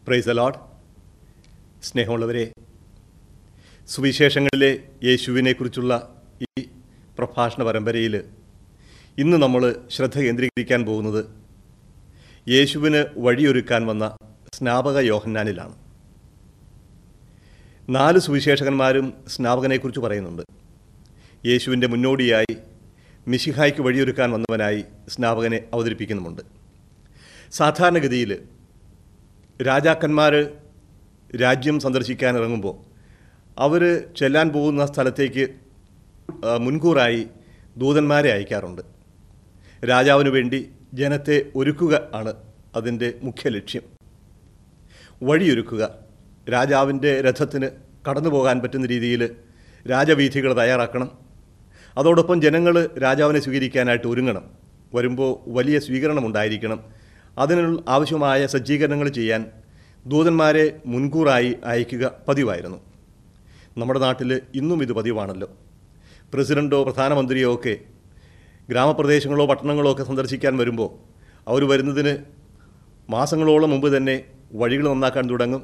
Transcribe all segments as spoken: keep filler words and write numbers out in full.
Praise the Lord. സ്നേഹമുള്ളവരെ, സുവിശേഷങ്ങളിലെ യേശുവിനെക്കുറിച്ചുള്ള ഈ പ്രഭാഷണ പരമ്പരയിൽ ഇന്ന് നമ്മൾ ശ്രദ്ധ കേന്ദ്രീകരിക്കാൻ പോകുന്നത് യേശുവിന് വഴിയൊരുക്കാൻ വന്ന സ്നാപക യോഹന്നാനിലാണ്. നാല് സുവിശേഷകന്മാരും സ്നാപകനെക്കുറിച്ച് പറയുന്നുണ്ട്. യേശുവിൻ്റെ മുന്നോടിയായി മിശിഹായ്ക്ക് വഴിയൊരുക്കാൻ വന്നവനായി സ്നാപകനെ അവതരിപ്പിക്കുന്നുമുണ്ട്. സാധാരണഗതിയിൽ രാജാക്കന്മാർ രാജ്യം സന്ദർശിക്കാൻ ഇറങ്ങുമ്പോൾ അവർ ചെല്ലാൻ പോകുന്ന സ്ഥലത്തേക്ക് മുൻകൂറായി ദൂതന്മാരെ അയക്കാറുണ്ട്. രാജാവിന് വേണ്ടി ജനത്തെ ഒരുക്കുക ആണ് അതിൻ്റെ മുഖ്യ ലക്ഷ്യം. വഴിയൊരുക്കുക, രാജാവിൻ്റെ രഥത്തിന് കടന്നു പോകാൻ പറ്റുന്ന രീതിയിൽ രാജവീഥികൾ തയ്യാറാക്കണം. അതോടൊപ്പം ജനങ്ങൾ രാജാവിനെ സ്വീകരിക്കാനായിട്ട് ഒരുങ്ങണം. വരുമ്പോൾ വലിയ സ്വീകരണം ഉണ്ടായിരിക്കണം. അതിനുള്ള ആവശ്യമായ സജ്ജീകരണങ്ങൾ ചെയ്യാൻ ദൂതന്മാരെ മുൻകൂറായി അയക്കുക പതിവായിരുന്നു. നമ്മുടെ നാട്ടിൽ ഇന്നും ഇത് പതിവാണല്ലോ. പ്രസിഡൻറ്റോ പ്രധാനമന്ത്രിയോ ഒക്കെ ഗ്രാമപ്രദേശങ്ങളോ പട്ടണങ്ങളോ ഒക്കെ സന്ദർശിക്കാൻ വരുമ്പോൾ അവർ വരുന്നതിന് മാസങ്ങളോളം മുമ്പ് തന്നെ വഴികൾ നന്നാക്കാൻ തുടങ്ങും.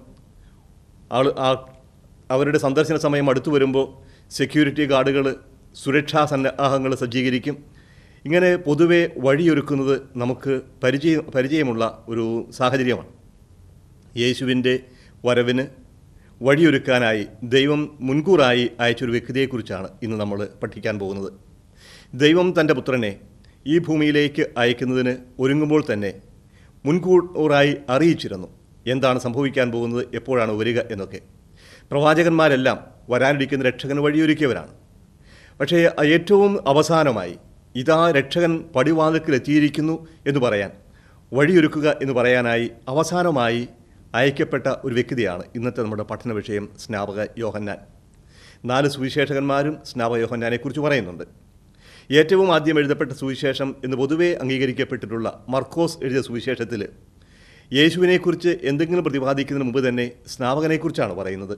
ആൾ ആ അവരുടെ സന്ദർശന സമയം അടുത്തു വരുമ്പോൾ സെക്യൂരിറ്റി ഗാർഡുകൾ, സുരക്ഷാ സന്നാഹങ്ങൾ സജ്ജീകരിക്കും. ഇങ്ങനെ പൊതുവെ വഴിയൊരുക്കുന്നത് നമുക്ക് പരിചയം പരിചയമുള്ള ഒരു സാഹചര്യമാണ്. യേശുവിൻ്റെ വരവിന് വഴിയൊരുക്കാനായി ദൈവം മുൻകൂറായി അയച്ചൊരു വ്യക്തിയെക്കുറിച്ചാണ് ഇന്ന് നമ്മൾ പഠിക്കാൻ പോകുന്നത്. ദൈവം തൻ്റെ പുത്രനെ ഈ ഭൂമിയിലേക്ക് അയക്കുന്നതിന് ഒരുങ്ങുമ്പോൾ തന്നെ മുൻകൂറായി അറിയിച്ചിരുന്നു എന്താണ് സംഭവിക്കാൻ പോകുന്നത്, എപ്പോഴാണ് വരിക എന്നൊക്കെ. പ്രവാചകന്മാരെല്ലാം വരാനിരിക്കുന്ന രക്ഷകന് വഴിയൊരുക്കിയവരാണ്. പക്ഷേ ഏറ്റവും അവസാനമായി ഇതാ രക്ഷകൻ പടിവാതിൽക്കൽ എത്തിയിരിക്കുന്നു എന്ന് പറയാൻ, വഴിയൊരുക്കുക എന്ന് പറയാനായി അവസാനമായി അയക്കപ്പെട്ട ഒരു വ്യക്തിയാണ് ഇന്നത്തെ നമ്മുടെ പഠന വിഷയം സ്നാപക യോഹന്നാൻ. നാല് സുവിശേഷകന്മാരും സ്നാപക യോഹന്നാനെക്കുറിച്ച് പറയുന്നുണ്ട്. ഏറ്റവും ആദ്യം എഴുതപ്പെട്ട സുവിശേഷം എന്ന് പൊതുവെ അംഗീകരിക്കപ്പെട്ടിട്ടുള്ള മർക്കോസ് എഴുതിയ സുവിശേഷത്തിൽ യേശുവിനെക്കുറിച്ച് എന്തെങ്കിലും പ്രതിപാദിക്കുന്നതിന് മുമ്പ് തന്നെ സ്നാപകനെക്കുറിച്ചാണ് പറയുന്നത്.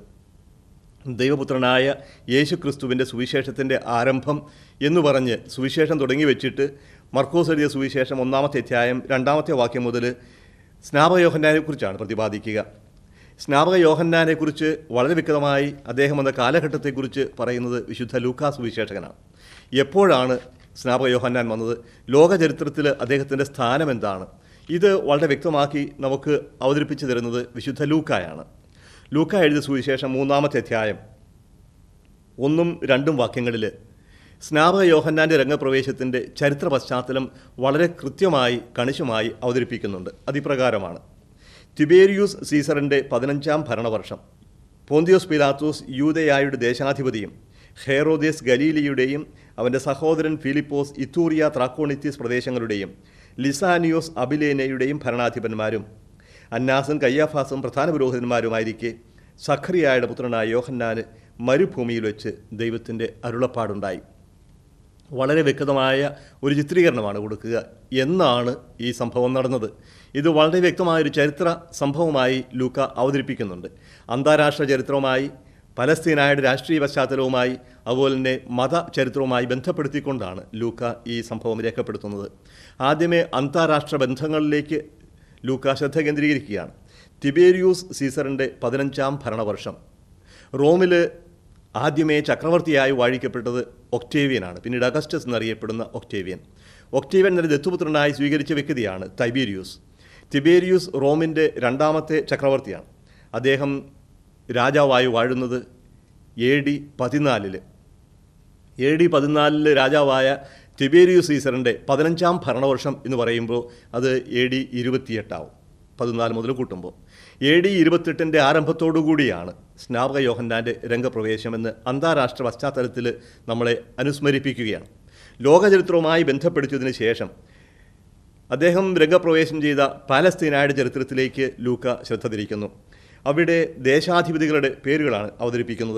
ദൈവപുത്രനായ യേശു ക്രിസ്തുവിൻ്റെ സുവിശേഷത്തിൻ്റെ ആരംഭം എന്ന് പറഞ്ഞ് സുവിശേഷം തുടങ്ങി വെച്ചിട്ട് മർക്കോസ് എഴുതിയ സുവിശേഷം ഒന്നാമത്തെ അധ്യായം രണ്ടാമത്തെ വാക്യം മുതൽ സ്നാപക യോഹന്നാനെക്കുറിച്ചാണ് പ്രതിപാദിക്കുക. സ്നാപക യോഹന്നാനെക്കുറിച്ച് വളരെ വ്യക്തമായി അദ്ദേഹം എന്ന കാലഘട്ടത്തെക്കുറിച്ച് പറയുന്നത് വിശുദ്ധ ലൂക്കാ സുവിശേഷകനാണ്. എപ്പോഴാണ് സ്നാപക യോഹന്നാൻ വന്നത്, ലോകചരിത്രത്തിൽ അദ്ദേഹത്തിൻ്റെ സ്ഥാനം എന്താണ്, ഇത് വളരെ വ്യക്തമാക്കി നമുക്ക് അവതരിപ്പിച്ചു തരുന്നത് വിശുദ്ധ ലൂക്കായാണ്. ലൂക്ക എഴുതിയ സുവിശേഷം മൂന്നാമത്തെ അധ്യായം ഒന്നും രണ്ടും വാക്യങ്ങളിൽ സ്നാപക യോഹന്നാൻ്റെ രംഗപ്രവേശത്തിൻ്റെ ചരിത്ര പശ്ചാത്തലം വളരെ കൃത്യമായി കണിശമായി അവതരിപ്പിക്കുന്നുണ്ട്. അതിപ്രകാരമാണ്: തിബേരിയൂസ് സീസറിൻ്റെ പതിനഞ്ചാം ഭരണവർഷം പോന്തിയോസ് പീലാത്തോസ് യൂദയായുടെ ദേശാധിപതിയും ഹെറോദേസ് ഗലീലിയുടെയും അവൻ്റെ സഹോദരൻ ഫിലിപ്പോസ് ഇത്തൂറിയ ത്രാക്കോണിത്തീസ് പ്രദേശങ്ങളുടെയും ലിസാനിയോസ് അബിലേനയുടെയും ഭരണാധിപന്മാരും അന്നാസും കയ്യാഫാസും പ്രധാന പുരോഹിതന്മാരുമായിരിക്കെ സഖറിയായുടെ പുത്രനായ യോഹന്നാന് മരുഭൂമിയിൽ വെച്ച് ദൈവത്തിൻ്റെ അരുളപ്പാടുണ്ടായി. വളരെ വ്യക്തമായ ഒരു ചിത്രീകരണമാണ് കൊടുക്കുക എന്നാണ് ഈ സംഭവം നടന്നത്. ഇത് വളരെ വ്യക്തമായൊരു ചരിത്ര സംഭവമായി ലൂക്ക അവതരിപ്പിക്കുന്നുണ്ട്. അന്താരാഷ്ട്ര ചരിത്രവുമായി, പലസ്തീനായുടെ രാഷ്ട്രീയ പശ്ചാത്തലവുമായി, അതുപോലെ തന്നെ മത ചരിത്രവുമായി ബന്ധപ്പെടുത്തിക്കൊണ്ടാണ് ലൂക്ക ഈ സംഭവം രേഖപ്പെടുത്തുന്നത്. ആദ്യമേ അന്താരാഷ്ട്ര ബന്ധങ്ങളിലേക്ക് ലൂക്ക ശ്രദ്ധ കേന്ദ്രീകരിക്കുകയാണ്. തിബേരിയൂസ് സീസറിൻ്റെ പതിനഞ്ചാം ഭരണവർഷം റോമിൽ ആദ്യമേ ചക്രവർത്തിയായി വാഴിക്കപ്പെട്ടത് ഒക്ടേവിയനാണ്. പിന്നീട് അഗസ്റ്റസ് എന്നറിയപ്പെടുന്ന ഒക്ടേവിയൻ. ഒക്ടേവിയൻ എന്ന ദത്തുപുത്രനായി സ്വീകരിച്ച വ്യക്തിയാണ് തൈബീരിയൂസ്. തിബേരിയൂസ് റോമിൻ്റെ രണ്ടാമത്തെ ചക്രവർത്തിയാണ്. അദ്ദേഹം രാജാവായി വാഴുന്നത് എ ഡി പതിനാലിൽ. എ ഡി പതിനാലിൽ രാജാവായ തിബേരിയൂസ് സീസറിൻ്റെ പതിനഞ്ചാം ഭരണവർഷം എന്ന് പറയുമ്പോൾ അത് എ ഡി ഇരുപത്തിയെട്ടാവും, പതിനാല് മുതൽ കൂട്ടുമ്പോൾ. എ ഡി ഇരുപത്തെട്ടിൻ്റെ ആരംഭത്തോടുകൂടിയാണ് സ്നാപക യോഹന്നാൻ്റെ രംഗപ്രവേശമെന്ന് അന്താരാഷ്ട്ര പശ്ചാത്തലത്തിൽ നമ്മളെ അനുസ്മരിപ്പിക്കുകയാണ്. ലോകചരിത്രവുമായി ബന്ധപ്പെടുത്തിയതിന് ശേഷം അദ്ദേഹം രംഗപ്രവേശം ചെയ്ത പാലസ്തീനായുടെ ചരിത്രത്തിലേക്ക് ലൂക്ക ശ്രദ്ധ തിരിക്കുന്നു. അവിടെ ദേശാധിപതികളുടെ പേരുകളാണ് അവതരിപ്പിക്കുന്നത്.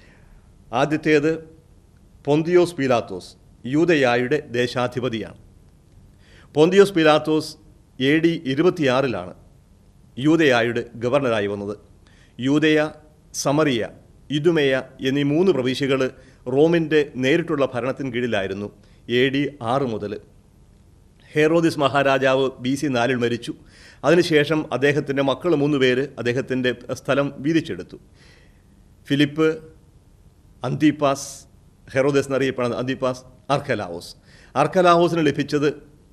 ആദ്യത്തേത് പൊന്തിയോസ് പീലാത്തോസ്, യൂദയായുടെ ദേശാധിപതിയാണ്. പൊന്തിയോസ് പീലാത്തോസ് എ ഡി ഇരുപത്തിയാറിലാണ് യൂദയായുടെ ഗവർണറായി വന്നത്. യൂദയ, സമറിയ, ഇദുമയ എന്നീ മൂന്ന് പ്രവിശ്യകൾ റോമിൻ്റെ നേരിട്ടുള്ള ഭരണത്തിന് കീഴിലായിരുന്നു എ ഡി ആറ് മുതൽ. ഹെറോദിസ് മഹാരാജാവ് ബി സി നാലിൽ മരിച്ചു. അതിനുശേഷം അദ്ദേഹത്തിൻ്റെ മക്കൾ മൂന്ന് പേര് അദ്ദേഹത്തിൻ്റെ സ്ഥലം വീതിച്ചെടുത്തു. ഫിലിപ്പ്, അന്തിപ്പാസ്, ഹെറോദസ് എന്നറിയപ്പെടുന്ന അന്തിപ്പാസ്, അർക്കലാവോസ്. അർക്കലാവോസിന് ലഭിച്ചത്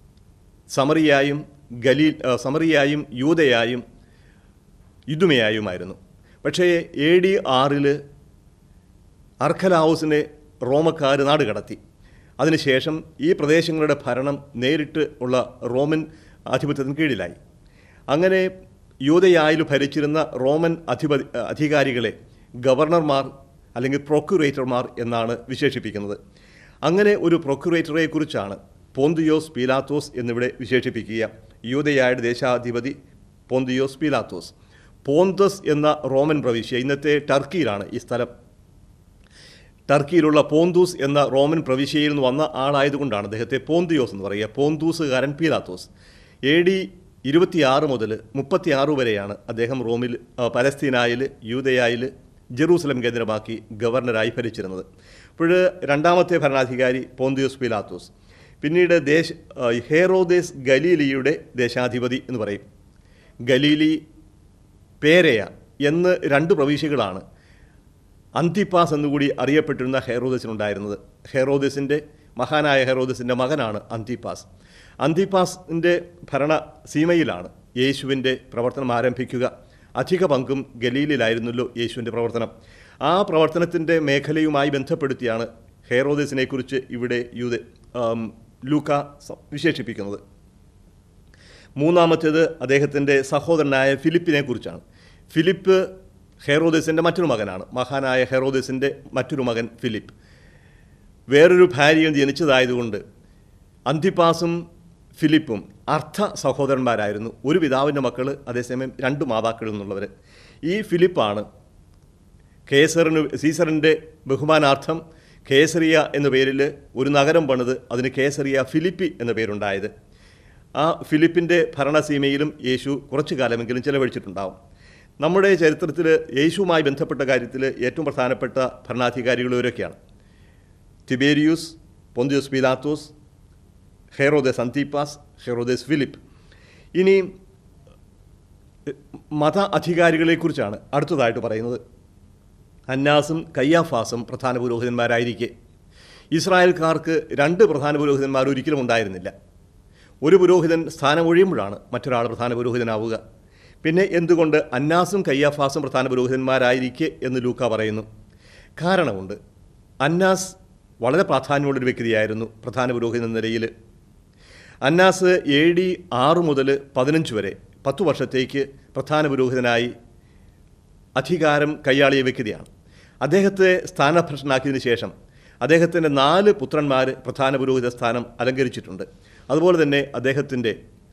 സമറിയായും ഗലീ സമറിയായും യൂദയായും യുദുമയായുമായിരുന്നു. പക്ഷേ എ ഡി ആറിൽ അർക്കലാവോസിനെ റോമക്കാർ നാട് കടത്തി. അതിനുശേഷം ഈ പ്രദേശങ്ങളുടെ ഭരണം നേരിട്ട് ഉള്ള റോമൻ ആധിപത്യത്തിന് കീഴിലായി. അങ്ങനെ യൂദയായിൽ ഭരിച്ചിരുന്ന റോമൻ അധിപതി അധികാരികളെ ഗവർണർമാർ അല്ലെങ്കിൽ പ്രൊക്യുറേറ്റർമാർ എന്നാണ് വിശേഷിപ്പിക്കുന്നത്. അങ്ങനെ ഒരു പ്രൊക്യുറേറ്ററെക്കുറിച്ചാണ് പോന്തിയോസ് പീലാത്തോസ് എന്നിവിടെ വിശേഷിപ്പിക്കുക. യൂദയായുടെ ദേശാധിപതി പോന്തിയോസ് പീലാത്തോസ്. പോന്തസ് എന്ന റോമൻ പ്രവിശ്യ, ഇന്നത്തെ ടർക്കിയിലാണ് ഈ സ്ഥലം. ടർക്കിയിലുള്ള പോന്തൂസ് എന്ന റോമൻ പ്രവിശ്യയിൽ നിന്ന് വന്ന ആളായതുകൊണ്ടാണ് അദ്ദേഹത്തെ പോന്തിയോസ് എന്ന് പറയുക. പോന്തൂസുകാരൻ പീലാത്തോസ്. എ ഡി ഇരുപത്തിയാറ് മുതൽ മുപ്പത്തിയാറ് വരെയാണ് അദ്ദേഹം റോമിൽ, പലസ്തീനായിൽ, യൂദയായിൽ, ജെറൂസലം കേന്ദ്രമാക്കി ഗവർണറായി ഭരിച്ചിരുന്നത്. അപ്പോൾ രണ്ടാമത്തെ ഭരണാധികാരി പോന്തിയോസ് പീലാത്തോസ്. പിന്നീട് ദേശ ഹെറോദേസ് ഗലീലിയുടെ ദേശാധിപതി എന്ന് പറയും. ഗലീലി, പേരയ എന്ന് രണ്ട് പ്രവിശ്യകളാണ് അന്തിപ്പാസ് എന്നുകൂടി അറിയപ്പെട്ടിരുന്ന ഹെറോദസിനുണ്ടായിരുന്നത്. ഹെറോദസിൻ്റെ മഹാനായ ഹെറോദസിൻ്റെ മകനാണ് അന്തിപ്പാസ്. അന്തിപ്പാസിൻ്റെ ഭരണ സീമയിലാണ് യേശുവിൻ്റെ പ്രവർത്തനം ആരംഭിക്കുക. അധിക പങ്കും ഗലീലിലായിരുന്നല്ലോ യേശുവിൻ്റെ പ്രവർത്തനം. ആ പ്രവർത്തനത്തിൻ്റെ മേഖലയുമായി ബന്ധപ്പെടുത്തിയാണ് ഹെറോദസിനെക്കുറിച്ച് ഇവിടെ യൂദ ലൂക്ക വിശേഷിപ്പിക്കുന്നത്. മൂന്നാമത്തേത് അദ്ദേഹത്തിൻ്റെ സഹോദരനായ ഫിലിപ്പിനെ കുറിച്ചാണ്. ഫിലിപ്പ് ഹെറോദസിൻ്റെ മറ്റൊരു മകനാണ്. മഹാനായ ഹെറോദസിൻ്റെ മറ്റൊരു മകൻ ഫിലിപ്പ് വേറൊരു ഭാര്യയും ജനിച്ചതായതുകൊണ്ട് അന്തിപ്പാസും ഫിലിപ്പും അർത്ഥ സഹോദരന്മാരായിരുന്നു. ഒരു പിതാവിൻ്റെ മക്കൾ, അതേസമയം രണ്ട് മാതാക്കളിൽ നിന്നുള്ളവർ. ഈ ഫിലിപ്പാണ് കേസറിന് സീസറിൻ്റെ ബഹുമാനാർത്ഥം കേസറിയ എന്ന പേരിൽ ഒരു നഗരം പണിത് അതിന് കേസറിയ ഫിലിപ്പി എന്ന പേരുണ്ടായത്. ആ ഫിലിപ്പിൻ്റെ ഭരണസീമയിലും യേശു കുറച്ചു കാലമെങ്കിലും ചെലവഴിച്ചിട്ടുണ്ടാവും. നമ്മുടെ ചരിത്രത്തിൽ യേശുവുമായി ബന്ധപ്പെട്ട കാര്യത്തിൽ ഏറ്റവും പ്രധാനപ്പെട്ട ഭരണാധികാരികൾ ഇവരൊക്കെയാണ്: തിബേരിയൂസ്, പൊന്തിയോസ് പീലാത്തോസ്, ഹെറോദസ് അന്തിപ്പാസ്, ഹെറോദസ് ഫിലിപ്പ്. ഇനി മത അധികാരികളെക്കുറിച്ചാണ് അടുത്തതായിട്ട് പറയുന്നത്. അന്നാസും കയ്യാഫാസും പ്രധാന പുരോഹിതന്മാരായിരിക്കെ ഇസ്രായേൽക്കാർക്ക് രണ്ട് പ്രധാന പുരോഹിതന്മാർ ഒരിക്കലും ഉണ്ടായിരുന്നില്ല. ഒരു പുരോഹിതൻ സ്ഥാനമൊഴിയുമ്പോഴാണ് മറ്റൊരാൾ പ്രധാന പുരോഹിതനാവുക. പിന്നെ എന്തുകൊണ്ട് അന്നാസും കയ്യാഫാസും പ്രധാന പുരോഹിതന്മാരായിരിക്കെ എന്ന് ലൂക്ക പറയുന്നു? കാരണമുണ്ട്. അന്നാസ് വളരെ പ്രാധാന്യമുള്ളൊരു വ്യക്തിയായിരുന്നു പ്രധാന പുരോഹിതൻ എന്ന നിലയിൽ. അന്നാസ് എ ഡി ആറ് മുതൽ പതിനഞ്ച് വരെ പത്തു വർഷത്തേക്ക് പ്രധാന പുരോഹിതനായി അധികാരം കൈയാളിയ വ്യക്തിയാണ്. അദ്ദേഹത്തെ സ്ഥാനഭ്രഷ്ടനാക്കിയതിനു ശേഷം അദ്ദേഹത്തിൻ്റെ നാല് പുത്രന്മാർ പ്രധാന പുരോഹിത സ്ഥാനം അലങ്കരിച്ചിട്ടുണ്ട്. അതുപോലെ തന്നെ അദ്ദേഹത്തിൻ്റെ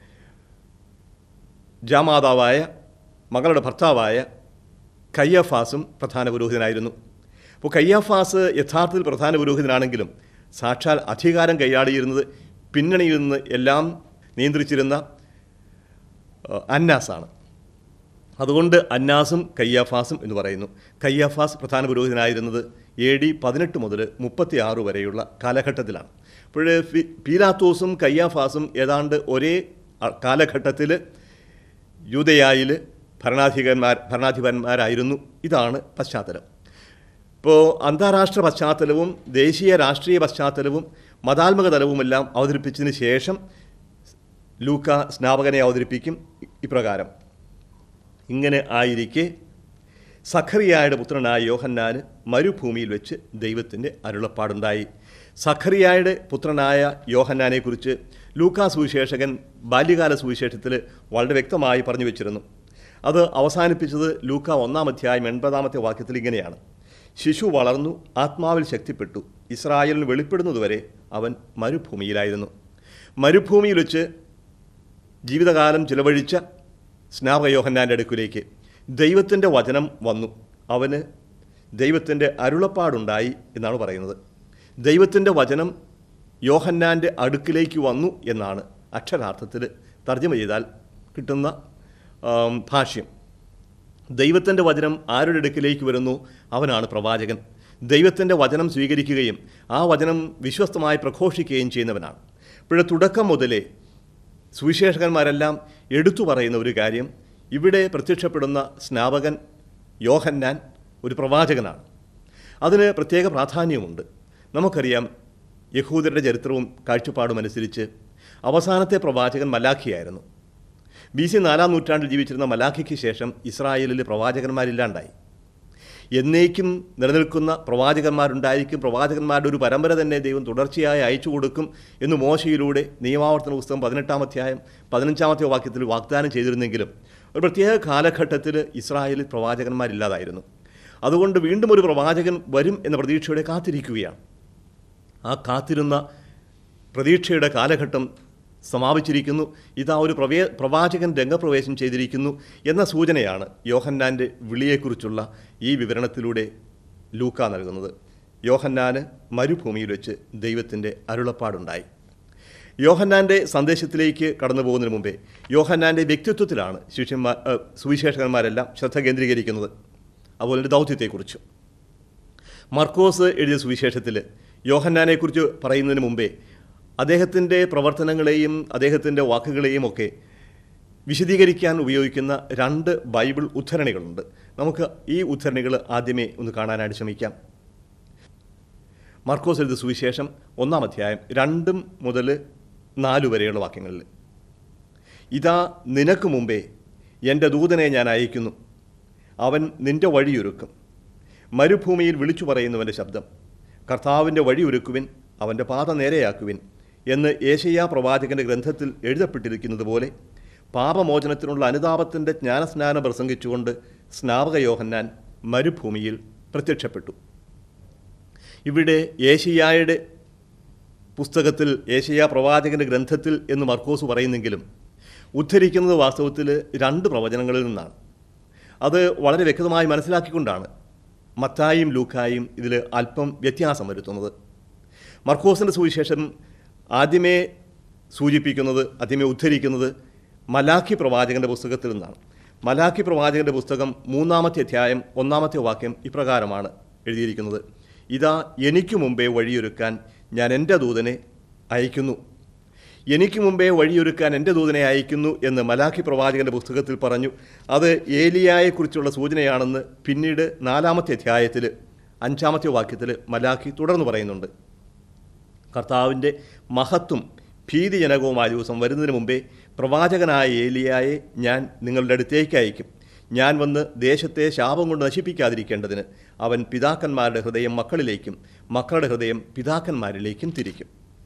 ജാമാതാവായ മകളുടെ ഭർത്താവായ കയ്യാഫാസും പ്രധാന പുരോഹിതനായിരുന്നു. അപ്പോൾ കയ്യാഫാസ് യഥാർത്ഥത്തിൽ പ്രധാന പുരോഹിതനാണെങ്കിലും സാക്ഷാൽ അധികാരം കൈയാളിയിരുന്നത്, പിന്നണിയിൽ നിന്ന് എല്ലാം നിയന്ത്രിച്ചിരുന്ന അന്നാസാണ്. അതുകൊണ്ട് അന്നാസും കയ്യാഫാസും എന്ന് പറയുന്നു. കയ്യാഫാസ് പ്രധാന പുരോഹിതനായിരുന്നത് എ ഡി പതിനെട്ട് മുതൽ മുപ്പത്തി ആറ് വരെയുള്ള കാലഘട്ടത്തിലാണ്. അപ്പോൾ പീലാത്തോസും കയ്യാഫാസും ഏതാണ്ട് ഒരേ കാലഘട്ടത്തിൽ യൂദയായിൽ ഭരണാധികന്മാർ ഭരണാധിപന്മാരായിരുന്നു. ഇതാണ് പശ്ചാത്തലം. ഇപ്പോൾ അന്താരാഷ്ട്ര പശ്ചാത്തലവും ദേശീയ രാഷ്ട്രീയ പശ്ചാത്തലവും മതാത്മക തലവുമെല്ലാം അവതരിപ്പിച്ചതിന് ശേഷം ലൂക്ക സ്നാപകനെ അവതരിപ്പിക്കും ഇപ്രകാരം: ഇങ്ങനെ ആയിരിക്കെ സഖറിയായുടെ പുത്രനായ യോഹന്നാന് മരുഭൂമിയിൽ വെച്ച് ദൈവത്തിൻ്റെ അരുളപ്പാടുണ്ടായി. സഖറിയായുടെ പുത്രനായ യോഹന്നാനെക്കുറിച്ച് ലൂക്കാ സുവിശേഷകൻ ബാല്യകാല സുവിശേഷത്തിൽ വളരെ വ്യക്തമായി പറഞ്ഞു വെച്ചിരുന്നു. അത് അവസാനിപ്പിച്ചത് ലൂക്ക ഒന്നാം അധ്യായം എൺപതാമത്തെ വാക്യത്തിൽ ഇങ്ങനെയാണ്: ശിശു വളർന്നു, ആത്മാവിൽ ശക്തിപ്പെട്ടു, ഇസ്രായേലിന് വെളിപ്പെടുന്നതുവരെ അവൻ മരുഭൂമിയിലായിരുന്നു. മരുഭൂമിയിൽ വെച്ച് ജീവിതകാലം ചിലവഴിച്ച സ്നാപക യോഹന്നാൻ്റെ അടുക്കിലേക്ക് ദൈവത്തിൻ്റെ വചനം വന്നു. അവന് ദൈവത്തിൻ്റെ അരുളപ്പാടുണ്ടായി എന്നാണ് പറയുന്നത്. ദൈവത്തിൻ്റെ വചനം യോഹന്നാൻ്റെ അടുക്കിലേക്ക് വന്നു എന്നാണ് അക്ഷരാർത്ഥത്തിൽ തർജ്ജമ ചെയ്താൽ കിട്ടുന്ന ഭാഷ്യം. ദൈവത്തിൻ്റെ വചനം ആരുടെ അടുക്കിലേക്ക് വരുന്നു? അവനാണ് പ്രവാചകൻ. ദൈവത്തിൻ്റെ വചനം സ്വീകരിക്കുകയും ആ വചനം വിശ്വസ്തമായി പ്രഘോഷിക്കുകയും ചെയ്യുന്നവനാണ്. ഇപ്പോഴെ തുടക്കം മുതലേ സുവിശേഷകന്മാരെല്ലാം എടുത്തു പറയുന്ന ഒരു കാര്യം, ഇവിടെ പ്രത്യക്ഷപ്പെടുന്ന സ്നാപകൻ യോഹന്നാൻ ഒരു പ്രവാചകനാണ്. അതിന് പ്രത്യേക പ്രാധാന്യമുണ്ട്. നമുക്കറിയാം, യഹൂദരുടെ ചരിത്രവും കാഴ്ചപ്പാടും അനുസരിച്ച് അവസാനത്തെ പ്രവാചകൻ മലാഖിയായിരുന്നു. ബി സി നാലാം നൂറ്റാണ്ടിൽ ജീവിച്ചിരുന്ന മലാഖിക്ക് ശേഷം ഇസ്രായേലിൽ പ്രവാചകന്മാരില്ലാണ്ടായി. എന്നേക്കും നിലനിൽക്കുന്ന പ്രവാചകന്മാരുണ്ടായിരിക്കും, പ്രവാചകന്മാരുടെ ഒരു പരമ്പര തന്നെ ദൈവം തുടർച്ചയായി അയച്ചു കൊടുക്കും എന്ന് മോശയിലൂടെ നിയമാവർത്തന പുസ്തകം പതിനെട്ടാം അധ്യായം പതിനഞ്ചാമത്തെ വാക്യത്തിൽ വാഗ്ദാനം ചെയ്തിരുന്നെങ്കിലും ഒരു പ്രത്യേക കാലഘട്ടത്തിൽ ഇസ്രായേലിൽ പ്രവാചകന്മാരില്ലാതായിരുന്നു. അതുകൊണ്ട് വീണ്ടും ഒരു പ്രവാചകൻ വരും എന്ന പ്രതീക്ഷയോടെ കാത്തിരിക്കുകയാണ്. ആ കാത്തിരുന്ന പ്രതീക്ഷയുടെ കാലഘട്ടം സമാപിച്ചിരിക്കുന്നു. ഇതാ ഒരു പ്രവേ പ്രവാചകൻ രംഗപ്രവേശം ചെയ്തിരിക്കുന്നു എന്ന സൂചനയാണ് യോഹന്നാൻ്റെ വിളിയെക്കുറിച്ചുള്ള ഈ വിവരണത്തിലൂടെ ലൂക്ക നൽകുന്നത്. യോഹന്നാന് മരുഭൂമിയിൽ വെച്ച് ദൈവത്തിൻ്റെ അരുളപ്പാടുണ്ടായി. യോഹന്നാൻ്റെ സന്ദേശത്തിലേക്ക് കടന്നു പോകുന്നതിന് മുമ്പേ യോഹന്നാൻ്റെ വ്യക്തിത്വത്തിലാണ് ശിഷ്യന്മാർ സുവിശേഷകന്മാരെല്ലാം ശ്രദ്ധ കേന്ദ്രീകരിക്കുന്നത്, അതുപോലെ ദൗത്യത്തെക്കുറിച്ച്. മർക്കോസ് എഴുതിയ സുവിശേഷത്തിൽ യോഹന്നാനെക്കുറിച്ച് പറയുന്നതിന് മുമ്പേ അദ്ദേഹത്തിൻ്റെ പ്രവർത്തനങ്ങളെയും അദ്ദേഹത്തിൻ്റെ വാക്കുകളെയും ഒക്കെ വിശദീകരിക്കാൻ ഉപയോഗിക്കുന്ന രണ്ട് ബൈബിൾ ഉദ്ധരണികളുണ്ട്. നമുക്ക് ഈ ഉദ്ധരണികൾ ആദ്യമേ ഒന്ന് കാണാനായിട്ട് ശ്രമിക്കാം. മർക്കോസ് എഴുതിയ സുവിശേഷം ഒന്നാം അധ്യായം രണ്ടും മുതൽ നാലു വരെയുള്ള വാക്യങ്ങളിൽ, ഇതാ നിനക്ക് മുമ്പേ എൻ്റെ ദൂതനെ ഞാൻ അയക്കുന്നു, അവൻ നിൻ്റെ വഴിയൊരുക്കും. മരുഭൂമിയിൽ വിളിച്ചു പറയുന്നവൻ്റെ ശബ്ദം, കർത്താവിൻ്റെ വഴിയൊരുക്കുവിൻ, അവൻ്റെ പാത നേരെയാക്കുവിൻ എന്ന് യേശയ്യാ പ്രവാചകൻ്റെ ഗ്രന്ഥത്തിൽ എഴുതപ്പെട്ടിരിക്കുന്നത് പോലെ പാപമോചനത്തിനുള്ള അനുതാപത്തിൻ്റെ ജ്ഞാനസ്നാനം പ്രസംഗിച്ചുകൊണ്ട് സ്നാപക യോഹന്നാൻ മരുഭൂമിയിൽ പ്രത്യക്ഷപ്പെട്ടു. ഇവിടെ യേശയ്യായുടെ പുസ്തകത്തിൽ യേശയ്യാ പ്രവാചകൻ്റെ ഗ്രന്ഥത്തിൽ എന്ന് മർക്കോസ് പറയുന്നെങ്കിലും ഉദ്ധരിക്കുന്നത് വാസ്തവത്തിൽ രണ്ട് പ്രവചനങ്ങളിൽ നിന്നാണ്. അത് വളരെ വ്യക്തമായി മനസ്സിലാക്കിക്കൊണ്ടാണ് മത്തായും ലൂക്കായും ഇതിൽ അല്പം വ്യത്യാസം വരുത്തുന്നത്. മർക്കോസിൻ്റെ സുവിശേഷം ആദ്യമേ സൂചിപ്പിക്കുന്നത്, ആദ്യമേ ഉദ്ധരിക്കുന്നത് മലാഖി പ്രവാചകൻ്റെ പുസ്തകത്തിൽ നിന്നാണ്. മലാഖി പ്രവാചകൻ്റെ പുസ്തകം മൂന്നാമത്തെ അധ്യായം ഒന്നാമത്തെ വാക്യം ഇപ്രകാരമാണ് എഴുതിയിരിക്കുന്നത്, ഇതാ എനിക്ക് മുമ്പേ വഴിയൊരുക്കാൻ ഞാൻ എൻ്റെ ദൂതനെ അയക്കുന്നു. എനിക്ക് മുമ്പേ വഴിയൊരുക്കാൻ എൻ്റെ ദൂതനെ അയക്കുന്നു എന്ന് മലാഖി പ്രവാചകൻ്റെ പുസ്തകത്തിൽ പറഞ്ഞു. അത് ഏലിയായെക്കുറിച്ചുള്ള സൂചനയാണെന്ന് പിന്നീട് നാലാമത്തെ അധ്യായത്തിൽ അഞ്ചാമത്തെ വാക്യത്തിൽ മലാഖി തുടർന്ന് പറയുന്നുണ്ട്. കർത്താവിൻ്റെ മഹത്വം ഭീതിജനകവുമായ ദിവസം വരുന്നതിന് മുമ്പേ പ്രവാചകനായ ഏലിയായെ ഞാൻ നിങ്ങളുടെ അടുത്തേക്ക് അയക്കും. ഞാൻ വന്ന് ദേശത്തെ ശാപം കൊണ്ട് നശിപ്പിക്കാതിരിക്കേണ്ടതിന് അവൻ പിതാക്കന്മാരുടെ ഹൃദയം മക്കളിലേക്കും മക്കളുടെ ഹൃദയം പിതാക്കന്മാരിലേക്കും തിരിക്കും.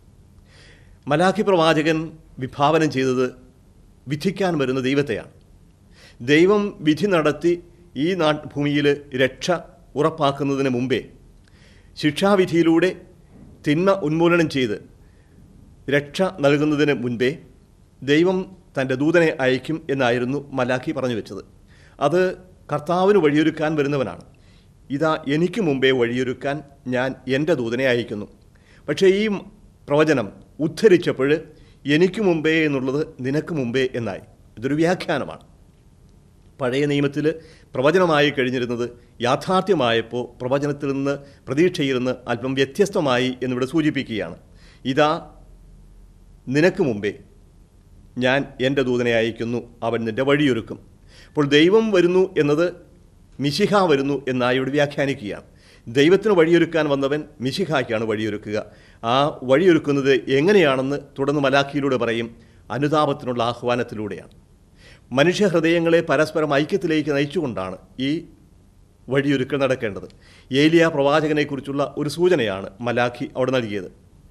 മലാഖി പ്രവാചകൻ വിഭാവനം ചെയ്തത് വിധിക്കാൻ വരുന്ന ദൈവത്തെയാണ്. ദൈവം വിധി നടത്തി ഈ നാ ഭൂമിയിൽ രക്ഷ ഉറപ്പാക്കുന്നതിന് മുമ്പേ, ശിക്ഷാവിധിയിലൂടെ തിന്മ ഉന്മൂലനം ചെയ്ത് രക്ഷ നൽകുന്നതിന് മുൻപേ ദൈവം തൻ്റെ ദൂതനെ അയക്കും എന്നായിരുന്നു മലാഖി പറഞ്ഞു വെച്ചത്. അത് കർത്താവിന് വഴിയൊരുക്കാൻ വരുന്നവനാണ്. ഇതാ എനിക്ക് മുമ്പേ വഴിയൊരുക്കാൻ ഞാൻ എൻ്റെ ദൂതനെ അയക്കുന്നു. പക്ഷേ ഈ പ്രവചനം ഉദ്ധരിച്ചപ്പോൾ എനിക്ക് മുമ്പേ എന്നുള്ളത് നിനക്ക് മുമ്പേ എന്നായി. ഇതൊരു വ്യാഖ്യാനമാണ്. പഴയ നിയമത്തിൽ പ്രവചനമായി കഴിഞ്ഞിരുന്നത് യാഥാർത്ഥ്യമായപ്പോൾ പ്രവചനത്തിൽ നിന്ന് പ്രതീക്ഷയിൽ നിന്ന് അല്പം വ്യത്യസ്തമായി എന്നിവിടെ സൂചിപ്പിക്കുകയാണ്. ഇതാ നിനക്ക് മുമ്പേ ഞാൻ എൻ്റെ ദൂതനെ അയക്കുന്നു, അവൻ നിൻ്റെ വഴിയൊരുക്കും. അപ്പോൾ ദൈവം വരുന്നു എന്നത് മിശിഹ വരുന്നു എന്നായി ഇവിടെ വ്യാഖ്യാനിക്കുകയാണ്. ദൈവത്തിന് വഴിയൊരുക്കാൻ വന്നവൻ മിശിഹായ്ക്കാണ് വഴിയൊരുക്കുക. ആ വഴിയൊരുക്കുന്നത് എങ്ങനെയാണെന്ന് തുടർന്ന് മലാഖിയിലൂടെ പറയും. അനുതാപത്തിനുള്ള ആഹ്വാനത്തിലൂടെയാണ്. മനുഷ്യഹൃദയങ്ങളെ പരസ്പരം ഐക്യത്തിലേക്ക് നയിച്ചുകൊണ്ടാണ് ഈ വഴിയൊരുക്കൽ നടക്കേണ്ടത്. ഏലിയ പ്രവാചകനെക്കുറിച്ചുള്ള ഒരു സൂചനയാണ് മലാഖി അവിടെ നൽകിയത്.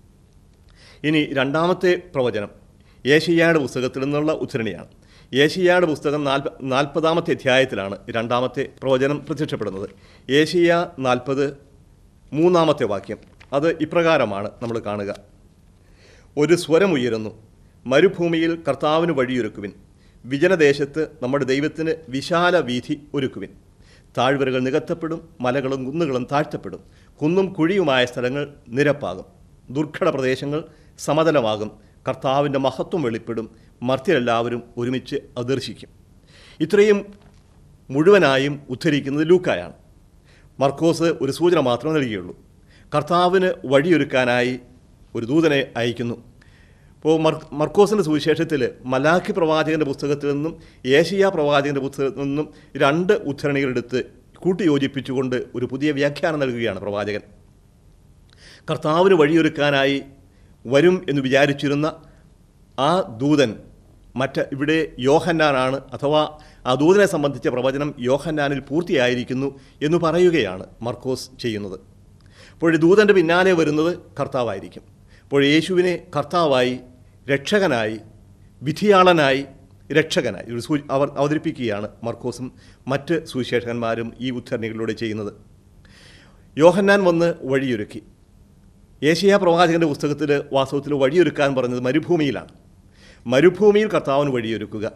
ഇനി രണ്ടാമത്തെ പ്രവചനം യേശയ്യായുടെ പുസ്തകത്തിൽ നിന്നുള്ള ഉദ്ധരണിയാണ്. യേശയ്യായുടെ പുസ്തകം നാൽപ്പ നാൽപ്പതാമത്തെ അധ്യായത്തിലാണ് രണ്ടാമത്തെ പ്രവചനം പ്രത്യക്ഷപ്പെടുന്നത്. യേശയ്യ നാൽപ്പത് മൂന്നാമത്തെ വാക്യം അത് ഇപ്രകാരമാണ് നമ്മൾ കാണുക. ഒരു സ്വരമുയരുന്നു, മരുഭൂമിയിൽ കർത്താവിന് വഴിയൊരുക്കുവിൻ, വിജനദേശത്ത് നമ്മുടെ ദൈവത്തിന് വിശാല വീഥി ഒരുക്കുവിൻ. താഴ്വരകൾ നികത്തപ്പെടും, മലകളും കുന്നുകളും താഴ്ത്തപ്പെടും, കുന്നും കുഴിയുമായ സ്ഥലങ്ങൾ നിരപ്പാകും, ദുർഘട പ്രദേശങ്ങൾ സമതലമാകും, കർത്താവിൻ്റെ മഹത്വം വെളിപ്പെടും, മർത്യരെല്ലാവരും ഒരുമിച്ച് അദർശിക്കും. ഇത്രയും മുഴുവനായും ഉദ്ധരിക്കുന്നത് ലൂക്കായാണ്. മർക്കോസ് ഒരു സൂചന മാത്രമേ നൽകിയുള്ളൂ. കർത്താവിന് വഴിയൊരുക്കാനായി ഒരു ദൂതനെ അയക്കുന്നു. ഇപ്പോൾ മർ മർക്കോസിൻ്റെ സുവിശേഷത്തിൽ മലാഖി പ്രവാചകൻ്റെ പുസ്തകത്തിൽ നിന്നും ഏശയ്യാ പ്രവാചകൻ്റെ പുസ്തകത്തിൽ നിന്നും രണ്ട് ഉദ്ധരണികളെടുത്ത് കൂട്ടിയോജിപ്പിച്ചുകൊണ്ട് ഒരു പുതിയ വ്യാഖ്യാനം നൽകുകയാണ് പ്രവാചകൻ. കർത്താവിന് വഴിയൊരുക്കാനായി വരും എന്ന് വിചാരിച്ചിരുന്ന ആ ദൂതൻ മറ്റ് ഇവിടെ യോഹന്നാനാണ്, അഥവാ ആ ദൂതനെ സംബന്ധിച്ച പ്രവചനം യോഹന്നാനിൽ പൂർത്തിയായിരിക്കുന്നു എന്ന് പറയുകയാണ് മർക്കോസ് ചെയ്യുന്നത്. അപ്പോൾ ദൂതൻ്റെ പിന്നാലെ വരുന്നത് കർത്താവായിരിക്കും. അപ്പോൾ യേശുവിനെ കർത്താവായി, രക്ഷകനായി, വിധിയാളനായി, രക്ഷകനായി ഒരു സൂ അവർ അവതരിപ്പിക്കുകയാണ് മർക്കോസും മറ്റ് സുവിശേഷകന്മാരും ഈ ഉദ്ധരണികളിലൂടെ ചെയ്യുന്നത്. യോഹന്നാൻ വന്ന് വഴിയൊരുക്കി. ഏശയ്യാ പ്രവാചകൻ്റെ പുസ്തകത്തിൽ വാസ്തവത്തിൽ വഴിയൊരുക്കാൻ പറഞ്ഞത് മരുഭൂമിയിലാണ്. മരുഭൂമിയിൽ കർത്താവിന് വഴിയൊരുക്കുക.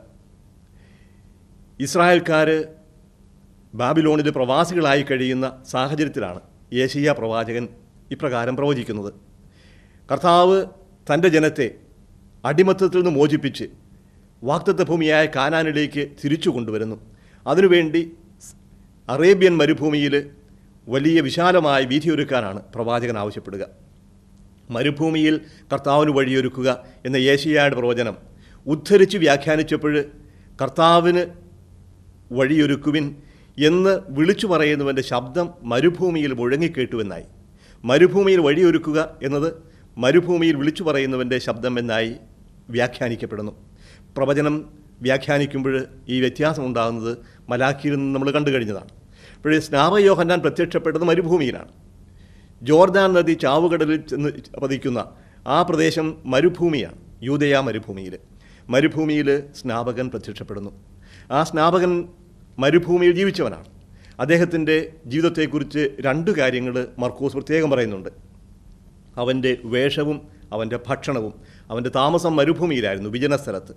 ഇസ്രായേൽക്കാർ ബാബിലോണിൽ പ്രവാസികളായി കഴിയുന്ന സാഹചര്യത്തിലാണ് ഏശയ്യാ പ്രവാചകൻ ഇപ്രകാരം പ്രവചിക്കുന്നത്. കർത്താവ് തൻ്റെ ജനത്തെ അടിമത്തത്തിൽ നിന്ന് മോചിപ്പിച്ച് വാഗ്ദത്ത ഭൂമിയായ കാനാനിലേക്ക് തിരിച്ചു കൊണ്ടുവരുന്നു. അതിനുവേണ്ടി അറേബ്യൻ മരുഭൂമിയിൽ വലിയ വിശാലമായ വീഥിയൊരുക്കാനാണ് പ്രവാചകൻ ആവശ്യപ്പെടുക. മരുഭൂമിയിൽ കർത്താവിന് വഴിയൊരുക്കുക എന്ന യേശയ്യായുടെ പ്രവചനം ഉദ്ധരിച്ച് വ്യാഖ്യാനിച്ചപ്പോൾ കർത്താവിന് വഴിയൊരുക്കുവിൻ എന്ന് വിളിച്ചു പറയുന്നവൻ്റെ ശബ്ദം മരുഭൂമിയിൽ മുഴങ്ങിക്കേട്ടുവെന്നായി. മരുഭൂമിയിൽ വഴിയൊരുക്കുക എന്നത് മരുഭൂമിയിൽ വിളിച്ചു പറയുന്നവൻ്റെ ശബ്ദം എന്നായി വ്യാഖ്യാനിക്കപ്പെടുന്നു. പ്രവചനം വ്യാഖ്യാനിക്കുമ്പോൾ ഈ വ്യത്യാസം ഉണ്ടാകുന്നത് മലാഖിയിൽ നിന്ന് നമ്മൾ കണ്ടു കഴിഞ്ഞതാണ്. അപ്പോഴേ സ്നാപകയോഹന്നാൻ പ്രത്യക്ഷപ്പെട്ടത് മരുഭൂമിയിലാണ്. ജോർദാൻ നദി ചാവുകടലിൽ ചെന്ന് പതിക്കുന്ന ആ പ്രദേശം മരുഭൂമിയാണ്, യൂദയ മരുഭൂമിയിൽ. മരുഭൂമിയിൽ സ്നാപകൻ പ്രത്യക്ഷപ്പെടുന്നു. ആ സ്നാപകൻ മരുഭൂമിയിൽ ജീവിച്ചവനാണ്. അദ്ദേഹത്തിൻ്റെ ജീവിതത്തെക്കുറിച്ച് രണ്ട് കാര്യങ്ങൾ മർക്കോസ് പ്രത്യേകം പറയുന്നുണ്ട്. അവൻ്റെ വേഷവും അവൻ്റെ ഭക്ഷണവും. അവൻ്റെ താമസം മരുഭൂമിയിലായിരുന്നു, വിജനസ്ഥലത്ത്.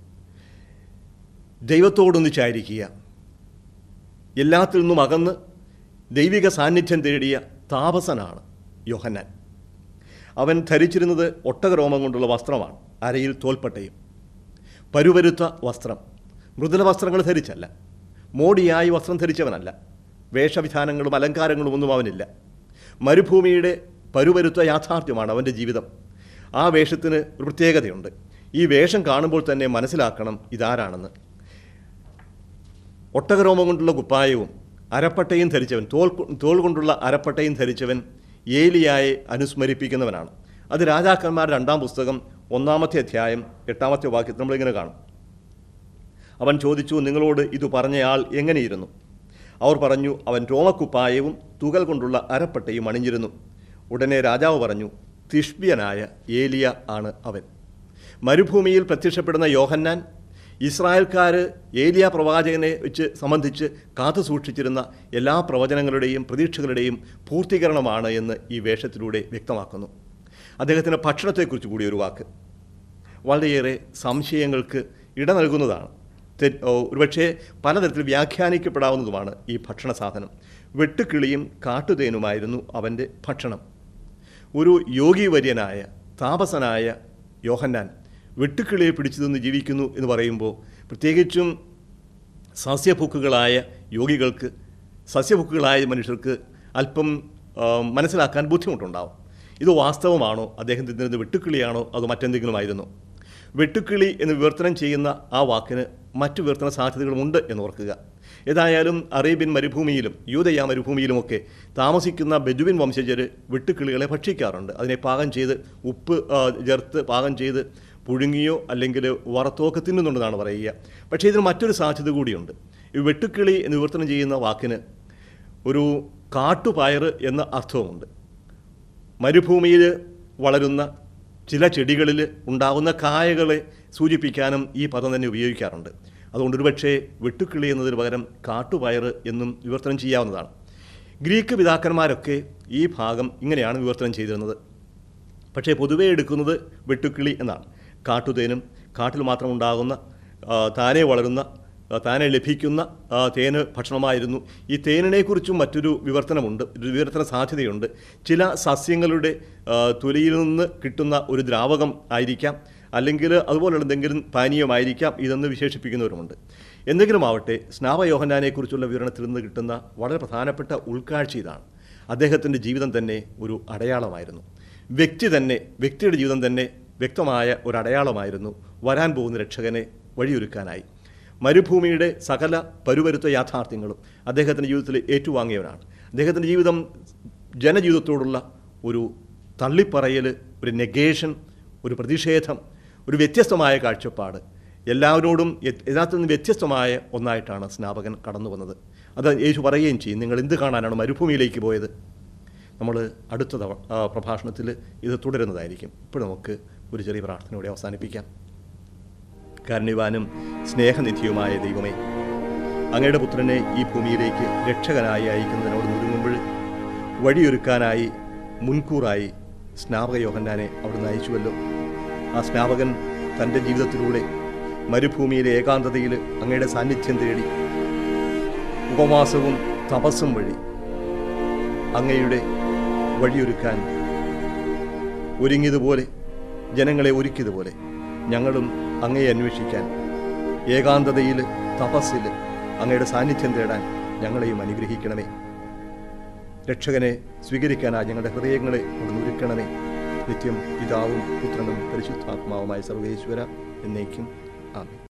ദൈവത്തോടൊന്നിച്ചായിരിക്കുക, എല്ലാത്തിൽ നിന്നും അകന്ന് ദൈവിക സാന്നിധ്യം തേടിയ താപസനാണ് യോഹന്നാൻ. അവൻ ധരിച്ചിരുന്നത് ഒട്ടകരോമം കൊണ്ടുള്ള വസ്ത്രമാണ്, അരയിൽ തോൽപ്പട്ടയും. പരുപരുത്ത വസ്ത്രം, മൃദുല വസ്ത്രങ്ങൾ ധരിച്ചല്ല, മോടിയായി വസ്ത്രം ധരിച്ചവനല്ല. വേഷവിധാനങ്ങളും അലങ്കാരങ്ങളും ഒന്നും അവനില്ല. മരുഭൂമിയുടെ പരുപരുത്ത യാഥാർത്ഥ്യമാണ് അവൻ്റെ ജീവിതം. ആ വേഷത്തിന് ഒരു പ്രത്യേകതയുണ്ട്. ഈ വേഷം കാണുമ്പോൾ തന്നെ മനസ്സിലാക്കണം ഇതാരാണെന്ന്. ഒട്ടകരോമം കൊണ്ടുള്ള കുപ്പായവും അരപ്പട്ടയും ധരിച്ചവൻ, തോൽ തോൾ കൊണ്ടുള്ള അരപ്പട്ടയും ധരിച്ചവൻ ഏലിയായെ അനുസ്മരിപ്പിക്കുന്നവനാണ്. അത് രാജാക്കന്മാരുടെ രണ്ടാം പുസ്തകം ഒന്നാമത്തെ അധ്യായം എട്ടാമത്തെ വാക്യത്തിൽ നമ്മളിങ്ങനെ കാണും. അവൻ ചോദിച്ചു, നിങ്ങളോട് ഇത് പറഞ്ഞയാൾ എങ്ങനെയിരുന്നു? അവർ പറഞ്ഞു, അവൻ രോമക്കുപ്പായവും തുകൽ കൊണ്ടുള്ള അരപ്പട്ടയും അണിഞ്ഞിരുന്നു. ഉടനെ രാജാവ് പറഞ്ഞു, തിഷ്ബ്യനായ ഏലിയ ആണ് അവൻ. മരുഭൂമിയിൽ പ്രത്യക്ഷപ്പെടുന്ന യോഹന്നാൻ ഇസ്രായേൽക്കാർ ഏലിയ പ്രവാചകനെ വെച്ച് സംബന്ധിച്ച് കാത്തു സൂക്ഷിച്ചിരുന്ന എല്ലാ പ്രവചനങ്ങളുടെയും പ്രതീക്ഷകളുടെയും പൂർത്തീകരണമാണ് എന്ന് ഈ വേഷത്തിലൂടെ വ്യക്തമാക്കുന്നു. അദ്ദേഹത്തിൻ്റെ ഭക്ഷണത്തെക്കുറിച്ച് കൂടി ഒരു വാക്ക്. വളരെയേറെ സംശയങ്ങൾക്ക് ഇട നൽകുന്നതാണ്. തെ ഒരുപക്ഷെ പലതരത്തിൽ വ്യാഖ്യാനിക്കപ്പെടാവുന്നതുമാണ് ഈ ഭക്ഷണ സാധനം. വെട്ടുക്കിളിയും കാട്ടുതേനുമായിരുന്നു അവൻ്റെ ഭക്ഷണം. ഒരു യോഗീവര്യനായ താപസനായ യോഹന്നാൻ വെട്ടുക്കിളിയെ പിടിച്ചു നിന്ന് ജീവിക്കുന്നു എന്ന് പറയുമ്പോൾ പ്രത്യേകിച്ചും സസ്യഭുക്കുകളായ യോഗികൾക്ക്, സസ്യഭുക്കുകളായ മനുഷ്യർക്ക് അല്പം മനസ്സിലാക്കാൻ ബുദ്ധിമുട്ടുണ്ടാവും. ഇത് വാസ്തവമാണോ, അദ്ദേഹം തിന്നുന്നത് വെട്ടുക്കിളിയാണോ, അതോ മറ്റെന്തെങ്കിലും ആയിരുന്നു? വെട്ടുക്കിളി എന്ന് വിവർത്തനം ചെയ്യുന്ന ആ വാക്കിന് മറ്റു വിവർത്തന സാധ്യതകളുമുണ്ട് എന്ന് ഓർക്കുക. ഏതായാലും അറേബ്യൻ മരുഭൂമിയിലും യൂദയ മരുഭൂമിയിലുമൊക്കെ താമസിക്കുന്ന ബെദുവിൻ വംശജർ വെട്ടുക്കിളികളെ ഭക്ഷിക്കാറുണ്ട്. അതിനെ പാകം ചെയ്ത് ഉപ്പ് ചേർത്ത് പാകം ചെയ്ത് പുഴുങ്ങിയോ അല്ലെങ്കിൽ വറുത്തോ ഒക്കെ തിന്നുന്നുണ്ടെന്നാണ് പറയുക. പക്ഷേ ഇതിന് മറ്റൊരു സാധ്യത കൂടിയുണ്ട്. ഈ വെട്ടുക്കിളി എന്ന് വിവർത്തനം ചെയ്യുന്ന വാക്കിന് ഒരു കാട്ടുപയർ എന്ന അർത്ഥവുമുണ്ട്. മരുഭൂമിയിൽ വളരുന്ന ചില ചെടികളിൽ ഉണ്ടാകുന്ന കായകളെ സൂചിപ്പിക്കാനും ഈ പദം തന്നെ ഉപയോഗിക്കാറുണ്ട്. അതുകൊണ്ട് ഒരുപക്ഷെ വെട്ടുക്കിളി എന്നതിന് പകരം കാട്ടുപയർ എന്നും വിവർത്തനം ചെയ്യാവുന്നതാണ്. ഗ്രീക്ക് പിതാക്കന്മാരൊക്കെ ഈ ഭാഗം ഇങ്ങനെയാണ് വിവർത്തനം ചെയ്തിരുന്നത്. പക്ഷേ പൊതുവേ എടുക്കുന്നത് വെട്ടുക്കിളി എന്നാണ്. കാട്ടുതേനും കാട്ടിൽ മാത്രം ഉണ്ടാകുന്ന താനെ വളരുന്ന താനെ ലഭിക്കുന്ന തേന് ഭക്ഷണമായിരുന്നു. ഈ തേനിനെക്കുറിച്ചും മറ്റൊരു വിവർത്തനമുണ്ട്, ഒരു വിവർത്തന സാധ്യതയുണ്ട്. ചില സസ്യങ്ങളുടെ തൊലിയിൽ നിന്ന് കിട്ടുന്ന ഒരു ദ്രാവകം ആയിരിക്കാം, അല്ലെങ്കിൽ അതുപോലുള്ള എന്തെങ്കിലും പാനീയമായിരിക്കാം ഇതെന്ന് വിശേഷിപ്പിക്കുന്നവരുമുണ്ട്. എന്തെങ്കിലും ആവട്ടെ, സ്നാപകയോഹന്നാനെക്കുറിച്ചുള്ള വിവരണത്തിൽ നിന്ന് കിട്ടുന്ന വളരെ പ്രധാനപ്പെട്ട ഉൾക്കാഴ്ച ഇതാണ്. അദ്ദേഹത്തിൻ്റെ ജീവിതം തന്നെ ഒരു അടയാളമായിരുന്നു. വ്യക്തി തന്നെ വ്യക്തിയുടെ ജീവിതം തന്നെ വ്യക്തമായ ഒരു അടയാളമായിരുന്നു വരാൻ പോകുന്ന രക്ഷകനെ വഴിയൊരുക്കാനായി. മരുഭൂമിയുടെ സകല പരുപരുത്ത യാഥാർത്ഥ്യങ്ങളും അദ്ദേഹത്തിൻ്റെ ജീവിതത്തിൽ ഏറ്റുവാങ്ങിയവനാണ്. അദ്ദേഹത്തിൻ്റെ ജീവിതം ജനജീവിതത്തോടുള്ള ഒരു തള്ളിപ്പറയൽ, ഒരു നെഗേഷൻ, ഒരു പ്രതിഷേധം, ഒരു വ്യത്യസ്തമായ കാഴ്ചപ്പാട്, എല്ലാവരോടും യഥാർത്ഥത്തിൽ നിന്ന് വ്യത്യസ്തമായ ഒന്നായിട്ടാണ് സ്നാപകൻ കടന്നു വന്നത്. അത് യേശു പറയുകയും ചെയ്യും, നിങ്ങൾ എന്ത് കാണാനാണ് മരുഭൂമിയിലേക്ക് പോയത്? നമ്മൾ അടുത്ത തവ പ്രഭാഷണത്തിൽ ഇത് തുടരുന്നതായിരിക്കും. ഇപ്പോൾ നമുക്ക് ഒരു ചെറിയ പ്രാർത്ഥനയോടെ അവസാനിപ്പിക്കാം. കാരുണ്യവാനും സ്നേഹനിധിയുമായ ദൈവമേ, അങ്ങയുടെ പുത്രനെ ഈ ഭൂമിയിലേക്ക് രക്ഷകനായി അയക്കുന്നതിനോട് ഒരുങ്ങുമ്പോൾ വഴിയൊരുക്കാനായി മുൻകൂറായി സ്നാപക യോഹന്നാനെ അവിടുന്ന് അയച്ചുവല്ലോ. ആ സ്നാപകൻ തൻ്റെ ജീവിതത്തിലൂടെ മരുഭൂമിയിലെ ഏകാന്തതയിൽ അങ്ങയുടെ സാന്നിധ്യം തേടി ഉപവാസവും തപസ്സും വഴി അങ്ങയുടെ വഴിയൊരുക്കാൻ ഒരുങ്ങിയതുപോലെ, ജനങ്ങളെ ഒരുക്കിയതുപോലെ ഞങ്ങളും അങ്ങയെ അന്വേഷിക്കാൻ, ഏകാന്തതയിൽ തപസ്സിൽ അങ്ങയുടെ സാന്നിധ്യം തേടാൻ ഞങ്ങളെയും അനുഗ്രഹിക്കണമേ. രക്ഷകനെ സ്വീകരിക്കാനായി ഞങ്ങളുടെ ഹൃദയങ്ങളെ അവിടുന്ന് ഒരുക്കണമേ. നിത്യം പിതാവും പുത്രനും പരിശുദ്ധാത്മാവുമായ സർവേശ്വര എന്നേക്കും ആമേൻ.